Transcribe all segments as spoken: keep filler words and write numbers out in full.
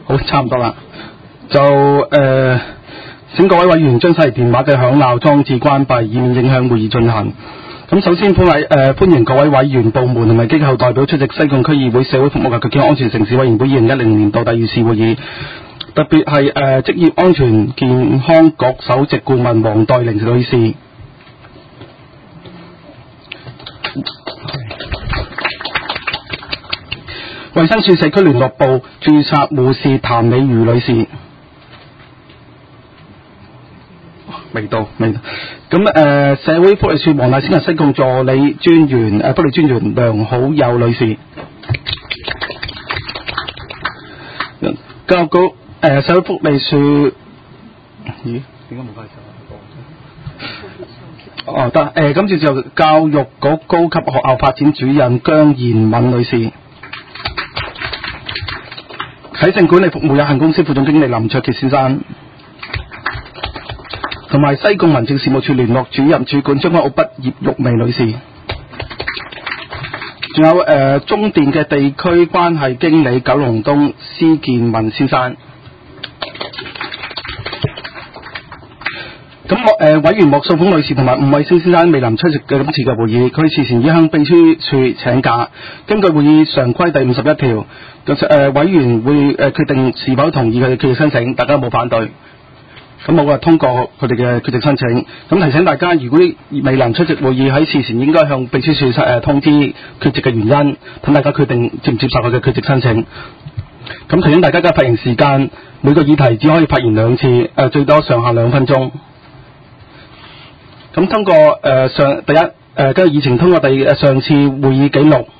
好，差唔多啦。就誒、呃，請各位委員將手提電話嘅響鬧裝置關閉，以免影響會議進行。咁首先歡迎誒、呃、歡迎各位委員、部門同埋機構代表出席西貢區議會社會服務及極健安全城市委員會二零一零年度第二次會議。特別係誒職業安全健康局首席顧問黃黛玲女士。衛生署社區聯絡部註冊護士譚美如女士。未到，未到。咁誒、呃，社會福利署黃大仙嘅西貢助理專員誒、呃、福利專員梁好友女士。教育局誒、呃、社會福利署，咦？點解冇快手？哦，得誒，跟住就教育局高級學校發展主任姜賢敏女士。啟盛管理服務有限公司副總經理林卓傑先生。同埋西貢民政事務處聯絡主任主管將軍澳畢業玉薇女士，仲有誒、呃、中電嘅地區關係經理九龍東施建文先生。咁我誒委員莫素鳳女士同埋吳慧星先生未能出席嘅今次嘅會議，佢事前已向秘書處請假。根據會議常規第五十一條，誒、呃、委員會誒、呃、決定是否同意佢哋決定申請，大家有冇反對？咁我話通過佢哋嘅決定申請。咁提醒大家，如果未能出席會議，喺事前應該向秘書處誒、呃、通知缺席嘅原因，等大家決定接唔接受佢嘅缺席申請。咁提醒大家嘅發言時間，每個議題只可以發言兩次，誒、呃、最多上下兩分鐘。咁通過誒、呃、上第一誒跟住議程通過第誒上次會議記錄。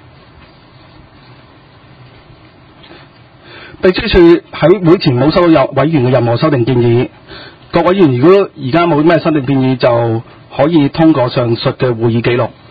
秘書處喺會前冇收到有委員嘅任何修訂建議，各委員如果而家冇咩修訂建議，就可以通過上述嘅會議記錄。